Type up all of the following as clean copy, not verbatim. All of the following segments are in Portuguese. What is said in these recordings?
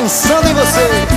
pensando em vocês.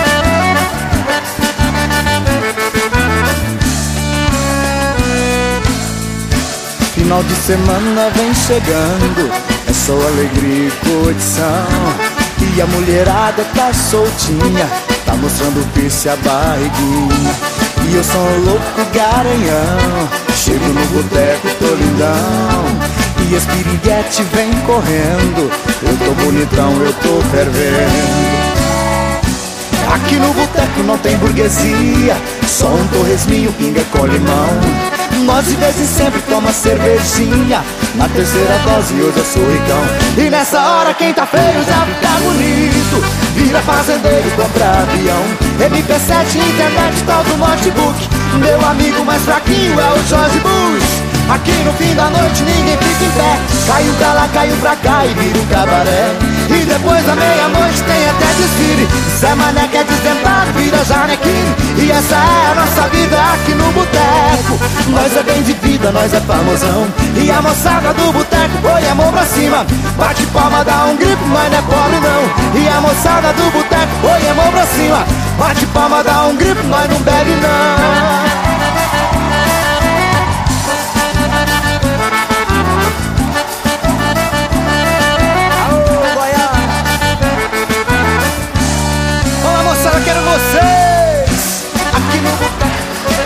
Final de semana vem chegando, é só alegria e curtição. E a mulherada tá soltinha, tá mostrando o piercing, a barriguinha. E eu sou um louco garanhão, chego no boteco, tô lindão. E as piriguete vem correndo, eu tô bonitão, eu tô fervendo. Aqui no boteco não tem burguesia, só um torresminho, pinga com limão. Nós de vez em sempre toma cervejinha, na terceira dose hoje eu sou ricão. E nessa hora quem tá feio já fica bonito, vira fazendeiro, compra avião. MP7, internet, tal do notebook, meu amigo mais fraquinho é o Jorge Bush. Aqui no fim da noite ninguém fica em pé, caiu pra lá, caiu pra cá e vira um cabaré. E depois da meia-noite tem até desfile, Zé Mané que é desdentado, vira Janequine. E essa é a nossa vida aqui no boteco, nós é bem de vida, nós é famosão. E a moçada do boteco põe a mão pra cima, bate palma, dá um grito, mas não é pobre não. E a moçada do boteco põe a mão pra cima, bate palma, dá um grito, nós não bebe não. Eu quero vocês aqui no boteco.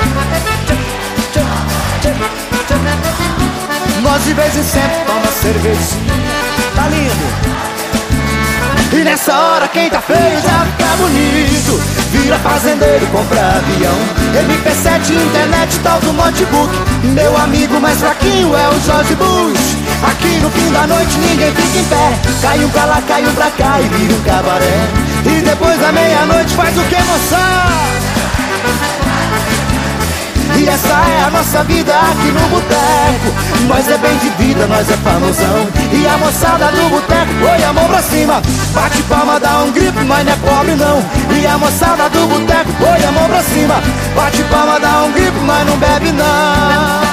Nós de vez em sempre toma cervejinha, tá lindo. E nessa hora quem tá feio já fica bonito, vira fazendeiro, compra avião. MP7, internet, tal do notebook, meu amigo mais fraquinho é o Jorge Bush. Aqui no fim da noite ninguém fica em pé, caiu pra lá, caiu pra cá e vira um cabaré. E depois da meia-noite faz o que, moçada? E essa é a nossa vida aqui no boteco, nós é bem de vida, nós é famosão. E a moçada do boteco põe a mão pra cima, bate palma, dá um grito, mas não é pobre não. E a moçada do boteco põe a mão pra cima, bate palma, dá um grito, mas não bebe não.